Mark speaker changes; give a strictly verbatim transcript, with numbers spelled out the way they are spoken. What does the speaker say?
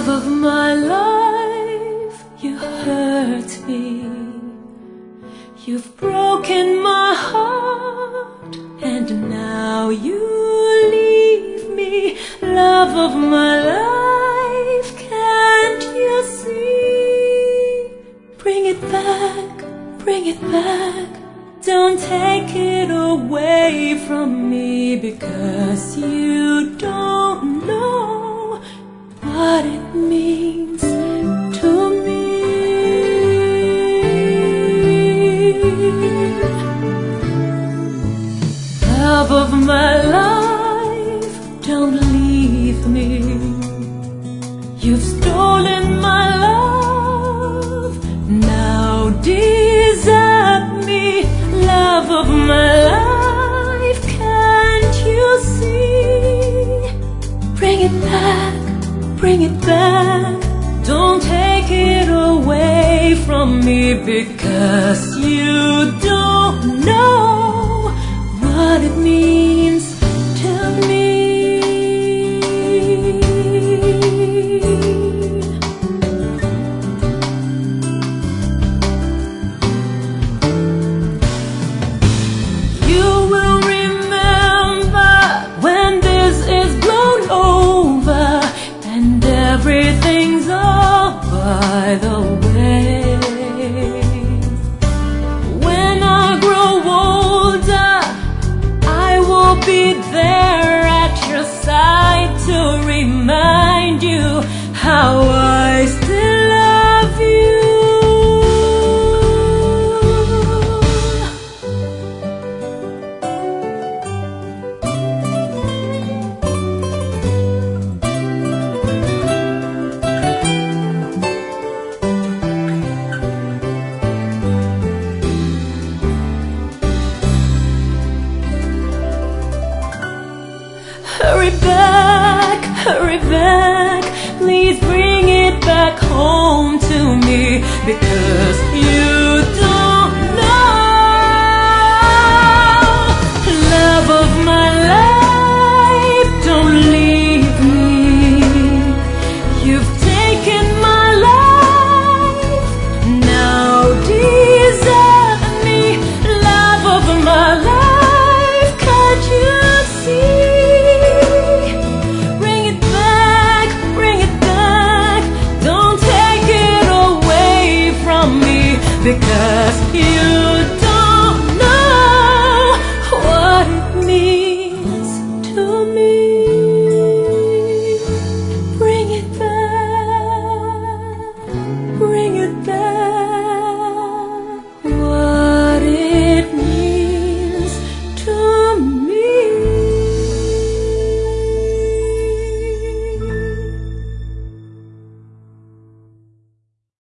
Speaker 1: of my life, you hurt me. You've broken my heart, and now you leave me. Love of my life, can't you see? Bring it back, bring it back. Don't take it away from me, because you don't know what it means to me. Love of my life, don't leave me. You've stolen my love, now desert me. Love of my life, can't you see? Bring it back, bring it back. Don't take it away from me, because you don't know what it means to me. You will remember when this is blown over and everything's all by the way.